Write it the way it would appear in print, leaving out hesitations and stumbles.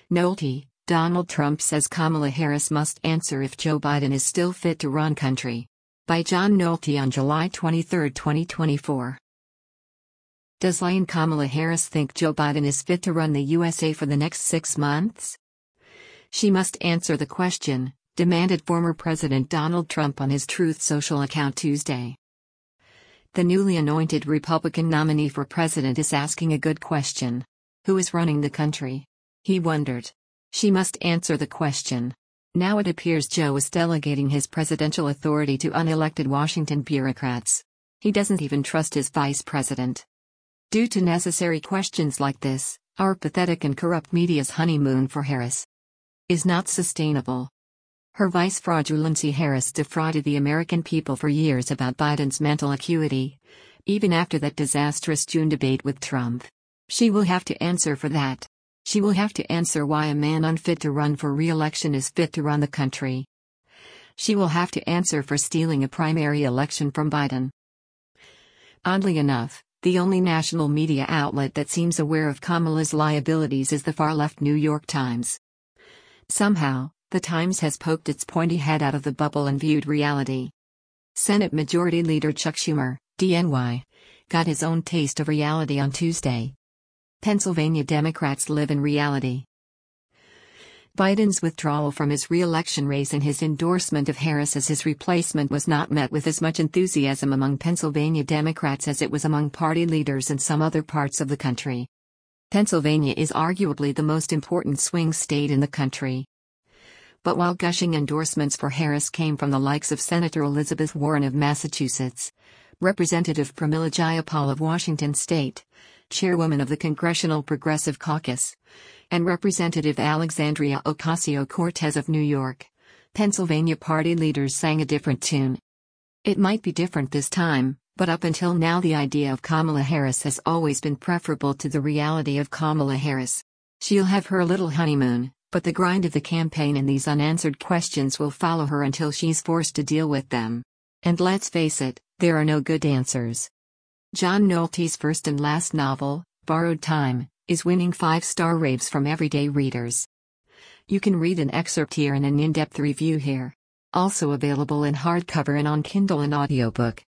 Nolte, Donald Trump says Kamala Harris must answer if Joe Biden is still fit to run country. By John Nolte on July 23, 2024. Does lying Kamala Harris think Joe Biden is fit to run the USA for the next 6 months? She must answer the question, demanded former President Donald Trump on his Truth Social account Tuesday. The newly anointed Republican nominee for president is asking a good question. Who is running the country? He wondered. She must answer the question. Now it appears Joe is delegating his presidential authority to unelected Washington bureaucrats. He doesn't even trust his vice president. Due to necessary questions like this, our pathetic and corrupt media's honeymoon for Harris is not sustainable. Her vice fraudulency Harris defrauded the American people for years about Biden's mental acuity, even after that disastrous June debate with Trump. She will have to answer for that. She will have to answer why a man unfit to run for re-election is fit to run the country. She will have to answer for stealing a primary election from Biden. Oddly enough, the only national media outlet that seems aware of Kamala's liabilities is the far-left New York Times. Somehow, the Times has poked its pointy head out of the bubble and viewed reality. Senate Majority Leader Chuck Schumer, DNY, got his own taste of reality on Tuesday. Pennsylvania Democrats live in reality. Biden's withdrawal from his re-election race and his endorsement of Harris as his replacement was not met with as much enthusiasm among Pennsylvania Democrats as it was among party leaders in some other parts of the country. Pennsylvania is arguably the most important swing state in the country. But while gushing endorsements for Harris came from the likes of Senator Elizabeth Warren of Massachusetts, Representative Pramila Jayapal of Washington State, Chairwoman of the Congressional Progressive Caucus, and Representative Alexandria Ocasio-Cortez of New York, Pennsylvania party leaders sang a different tune. It might be different this time, but up until now the idea of Kamala Harris has always been preferable to the reality of Kamala Harris. She'll have her little honeymoon, but the grind of the campaign and these unanswered questions will follow her until she's forced to deal with them. And let's face it, there are no good answers. John Nolte's first and last novel, Borrowed Time, is winning 5-star raves from everyday readers. You can read an excerpt here and an in-depth review here. Also available in hardcover and on Kindle and audiobook.